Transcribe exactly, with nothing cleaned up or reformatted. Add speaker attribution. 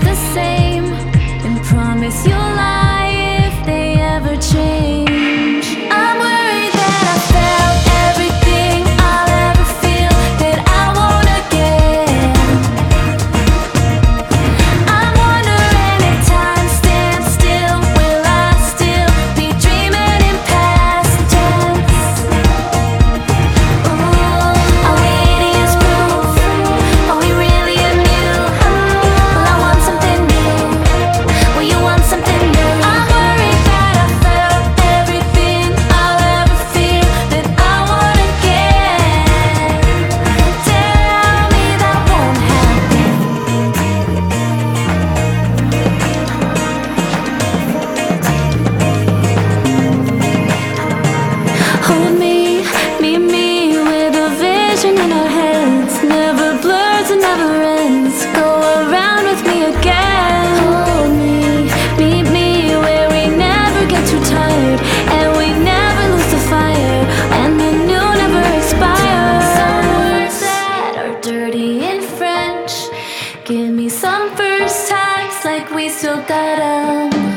Speaker 1: the same, and promise you'll lie if they ever change. I'm worried that I felt everything I'll ever feel, that I won't again. I'm wondering if time stands still, will I still be dreaming in past tense? Ooh, are we idiots proof? Are we really immune? Well, I want something new. Will you want something new? I'm worried that I felt everything I'll ever feel, that I won't again. Tell me that won't happen. Hold me, meet me with a vision in our heads, never blurs and never ends. Go around with me again. Hold me, meet me where we never get too tired, and we never lose the fire, and the new never expires. Some words that are dirty in French, give me some first times like we still got 'em.